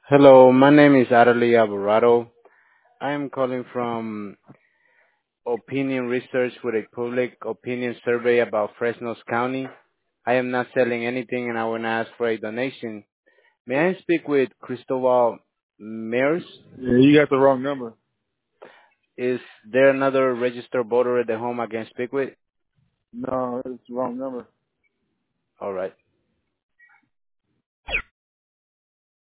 Hello, my name is Adeli Alvarado. I am calling from Opinion Research with a public opinion survey about Fresno's County. I am not selling anything and I want to ask for a donation. May I speak with Cristobal Mears? Yeah, you got the wrong number. Is there another registered voter at the home I can speak with? No, it's the wrong number. All right.